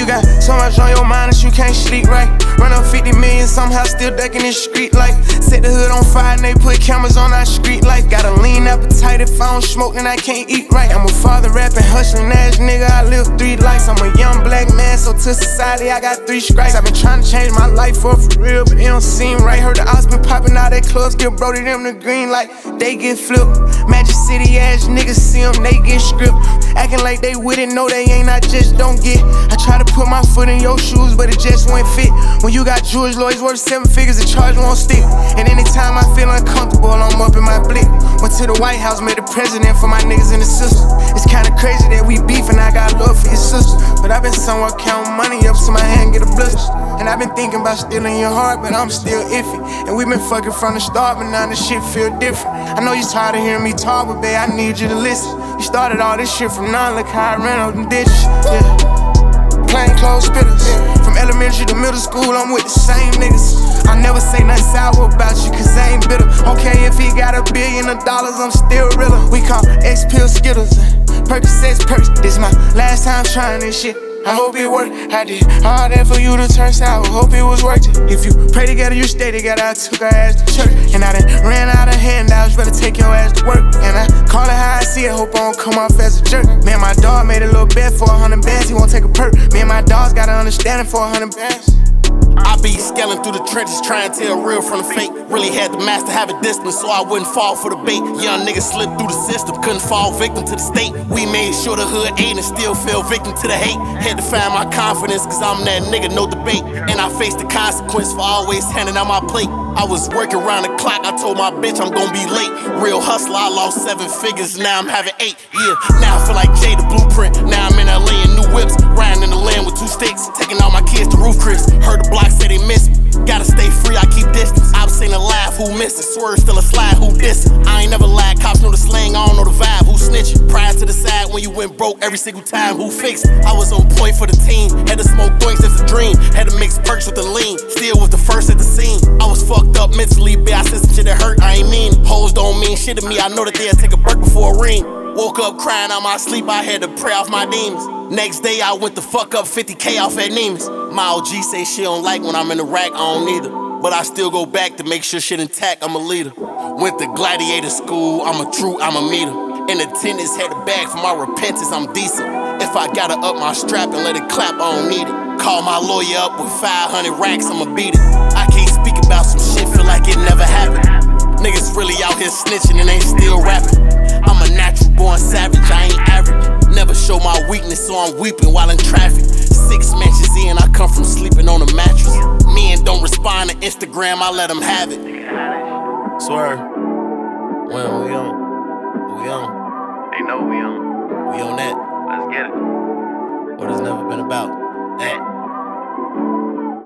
you got so much on your mind that you can't sleep right. Run up 50 million, somehow still ducking this street life. Set the hood on fire and they put cameras on our street life. Got a lean appetite, if I don't smoke then I can't eat right. I'm a father rapping, hustling ass nigga, I live 3 lives. I'm a young black man, so to society I got 3 stripes. I've been trying to change my life up for real, but it don't seem right. Heard the odds been popping out at clubs, give Brody them the green light. They get flipped, Magic City ass niggas see them, they get stripped. Acting like they wouldn't know they ain't, I just don't get. I try to put my foot in your shoes, but it just won't fit. When you got Jewish lawyers worth 7 figures, the charge won't stick. And anytime I feel uncomfortable, I'm up in my blick. Went to the White House, made the president for my niggas and the sisters. It's kinda crazy that we beef and I got love for your sister. But I've been somewhere counting money up so my hand get a blister. And I've been thinking about stealing your heart, but I'm still iffy. And we been fucking from the start, but now the shit feel different. I know you tired of hearing me talk, but babe, I need you to listen. You started all this shit from none, look how I ran up them ditches. Yeah. Plain clothes spitters. From elementary to middle school, I'm with the same niggas. I never say nothing sour about you, cause I ain't bitter. Okay, if he got $1 billion, I'm still realer. We call X-Pill Skittles and Percocets Perks. This my last time trying this shit. I hope it worked. I did all that for you to turn sour. Hope it was worth it. If you pray together, you stay together. I took her ass to church, and I done ran out of handouts. Better take your ass to work. And I call it how I see it. Hope I don't come off as a jerk. Me and my dog made a little bet for 100 bands. He won't take a perk. Me and my dog's got an understanding for 100 bands. I be scaling through the trenches, trying to tell real from the fake. Really had to master having discipline so I wouldn't fall for the bait. Young niggas slipped through the system, couldn't fall victim to the state. We made sure the hood ate and still fell victim to the hate. Had to find my confidence, cause I'm that nigga, no debate. And I faced the consequence for always handing out my plate. I was working around the clock, I told my bitch I'm gon' be late. Real hustler, I lost 7 figures, now I'm having 8. Yeah, now I feel like Jay the Blueprint. Now I'm in LA in new whips, riding in the land with 2 sticks, taking all my kids to Roof Chris. Heard the block say they miss me. Gotta stay free, I keep distance. I've seen a laugh, who missing? Swerve, still a slide, who dissing? I ain't never lied, cops know the slang, I don't know the vibe, who snitching? Prior to the side, when you went broke every single time, who fixed it? I was on point for the team, had to smoke doinks as a dream. Had to mix perks with the lean, still was the first at the scene. I was fucked up mentally, but I said some shit that hurt, I ain't mean. Hoes don't mean shit to me, I know that they'll take a break before a ring. Woke up crying out my sleep, I had to pray off my demons. Next day I went to fuck up 50K off at Neiman's. My OG say she don't like when I'm in the rack, I don't need her. But I still go back to make sure shit intact, I'm a leader. Went to gladiator school, I'm a meter. In attendance, had a bag for my repentance, I'm decent. If I gotta up my strap and let it clap, I don't need it. Call my lawyer up with 500 racks, I'ma beat it. I can't speak about some shit, feel like it never happened. Niggas really out here snitching and ain't still rapping. I'm a natural born savage, I ain't average. Never show my weakness, so I'm weeping while in traffic. 6 mansions in, I come from sleeping on a mattress. Men don't respond to Instagram, I let them have it. Swear, when we on. They know we on. We on that. Let's get it. But it's never been about that.